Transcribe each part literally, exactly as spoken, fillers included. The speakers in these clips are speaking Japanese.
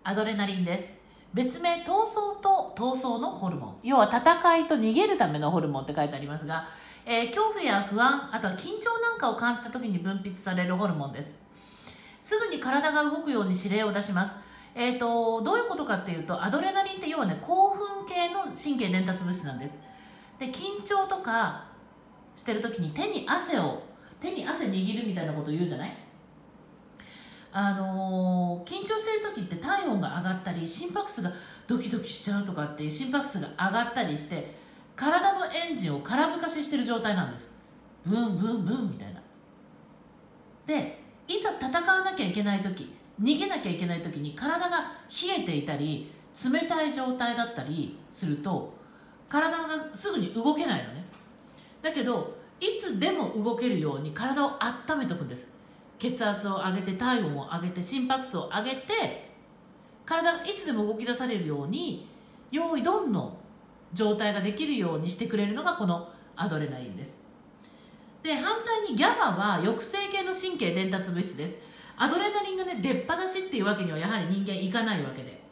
アドレナリンです。別名闘争と闘争のホルモン、要は戦いと逃げるためのホルモンって書いてありますが、えー、恐怖や不安、あとは緊張なんかを感じた時に分泌されるホルモンです。すぐに体が動くように指令を出します。えーと、どういうことかっていうと、アドレナリンって要はね、興奮系の神経伝達物質なんです。で、緊張とかしてる時に手に汗を手に汗握るみたいなことを言うじゃない。あのー、緊張してる時って体温が上がったり、心拍数がドキドキしちゃうとかっていう心拍数が上がったりして、体のエンジンを空ぶかししてる状態なんです。ブンブンブンみたいな。で、いざ戦わなきゃいけない時、逃げなきゃいけない時に体が冷えていたり冷たい状態だったりすると、体がすぐに動けないのね。だけどいつでも動けるように体を温めておくんです。血圧を上げて、体温を上げて、心拍数を上げて、体がいつでも動き出されるように用意ドンの状態ができるようにしてくれるのがこのアドレナリンです。で、反対に ギャバ は抑制系の神経伝達物質です。アドレナリンがね、出っ放しっていうわけにはやはり人間いかないわけで、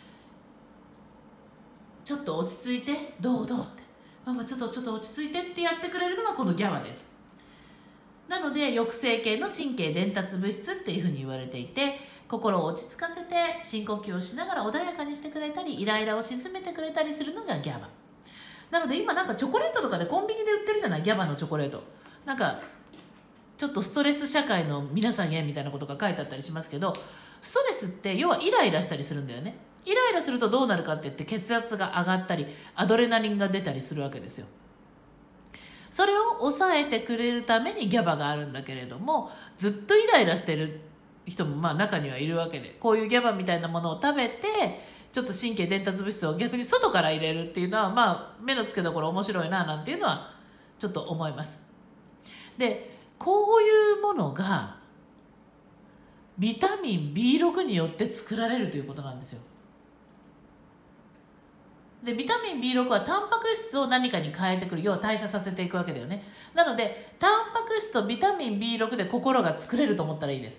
ちょっと落ち着いて、どうどうって、ママちょっとちょっと落ち着いてってやってくれるのがこの ギャバ です。なので抑制系の神経伝達物質っていうふうに言われていて、心を落ち着かせて深呼吸をしながら穏やかにしてくれたり、イライラを鎮めてくれたりするのが ギャバ。なので今なんかチョコレートとかでコンビニで売ってるじゃない、 ギャバ のチョコレート。なんかちょっとストレス社会の皆さんへみたいなことが書いてあったりしますけど、ストレスって要はイライラしたりするんだよね。イライラするとどうなるかって言って、血圧が上がったりアドレナリンが出たりするわけですよ。それを抑えてくれるために ギャバ があるんだけれども、ずっとイライラしてる人もまあ中にはいるわけで、こういう ギャバ みたいなものを食べてちょっと神経伝達物質を逆に外から入れるっていうのは、まあ目の付けどころ面白いななんていうのはちょっと思います。で、こういうものがビタミン ビーろく によって作られるということなんですよ。で、ビタミン ビーろく はタンパク質を何かに変えてくる、要は代謝させていくわけだよね。なのでタンパク質とビタミン ビーろく で心が作れると思ったらいいです。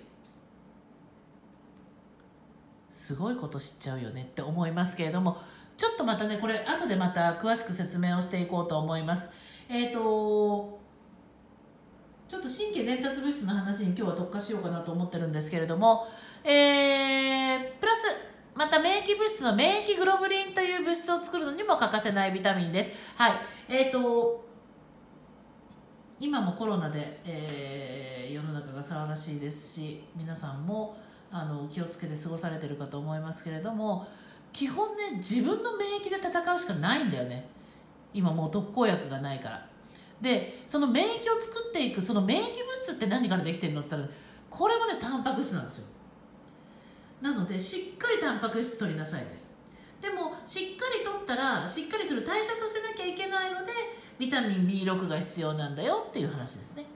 すごいこと知っちゃうよねって思いますけれども、ちょっとまたね、これ後でまた詳しく説明をしていこうと思います。えっとちょっと神経伝達物質の話に今日は特化しようかなと思ってるんですけれども、えー、プラスまた免疫物質の免疫グロブリンという物質を作るのにも欠かせないビタミンです。はい。えーと今もコロナで、えー、世の中が騒がしいですし、皆さんもあの気をつけて過ごされてるかと思いますけれども、基本ね、自分の免疫で戦うしかないんだよね。今もう特効薬がないから。で、その免疫を作っていくその免疫物質って何からできてるのって言ったら、これもね、タンパク質なんですよ。なのでしっかりタンパク質取りなさいです。でもしっかり取ったらしっかりそれ代謝させなきゃいけないので、ビタミン ビーろく が必要なんだよっていう話ですね。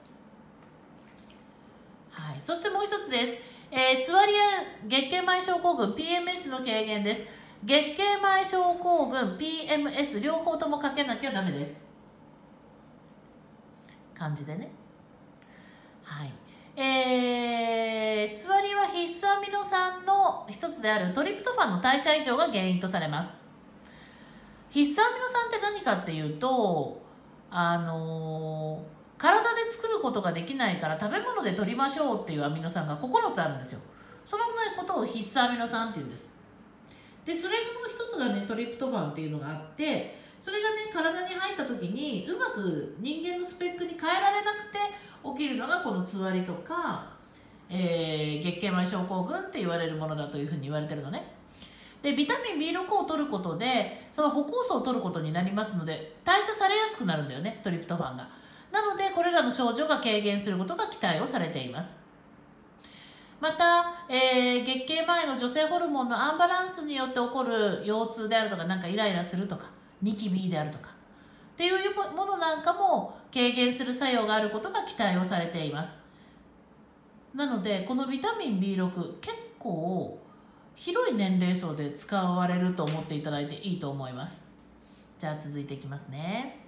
はい。そしてもう一つです。えー、つわりや月経前症候群 ピーエムエス の軽減です。月経前症候群 ピーエムエス 両方ともかけなきゃダメです。漢字でね。はい。えー、つわりは必須アミノ酸の一つであるトリプトファンの代謝異常が原因とされます。必須アミノ酸って何かっていうと、あのー、体で作ることができないから食べ物で取りましょうっていうアミノ酸がここのつあるんですよ。そのことを必須アミノ酸っていうんです。で、それの一つがね、トリプトファンっていうのがあって、それがね、体に入った時にうまく人間のスペックに変えられなくて起きるのがこのつわりとか、えー、月経前症候群って言われるものだというふうに言われてるのね。で、ビタミン ビーろく を取ることでその歩行素を取ることになりますので、代謝されやすくなるんだよね、トリプトファンが。なのでこれらの症状が軽減することが期待をされています。また、えー、月経前の女性ホルモンのアンバランスによって起こる腰痛であるとか、なんかイライラするとか、ニキビであるとかっていうものなんかも軽減する作用があることが期待をされています。なのでこのビタミン ビーろく 結構広い年齢層で使われると思っていただいていいと思います。じゃあ続いていきますね。